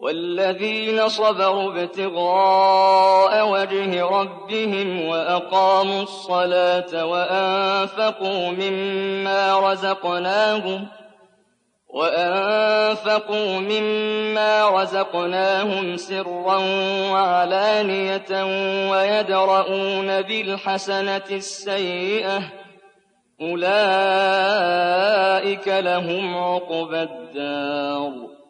وَالَّذِينَ صَبَرُوا ابْتِغَاءَ وَجْهِ رَبِّهِمْ وَأَقَامُوا الصَّلَاةَ وَأَنفَقُوا مِمَّا رَزَقْنَاهُمْ سِرًّا وَعَلَانِيَةً وَيَدْرَءُونَ بِالْحَسَنَةِ السَّيِّئَةَ أُولَٰئِكَ لَهُمْ عُقْبَى الدَّارِ